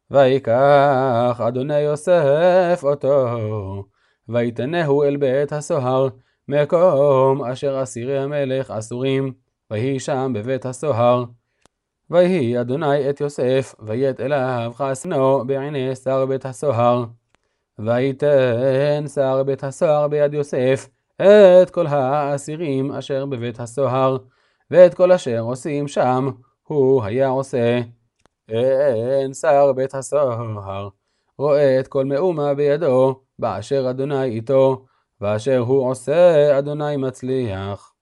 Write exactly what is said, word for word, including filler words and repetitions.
ויקח אדוני יוסף אותו, ויתנהו אל בית הסוהר, מקום אשר אסירי המלך אסורים, ויהי שם בבית הסוהר. ויהי אדוני את יוסף, וית אליו חסנו בעיני שר בית הסוהר. ויתן שר בית הסוהר ביד יוסף את כל האסירים אשר בבית הסוהר, ואת כל אשר עושים שם הוא היה עושה. אין שר בית הסוהר רואה את כל מאומה בידו, באשר אדוני איתו, ואשר הוא עושה אדוני מצליח.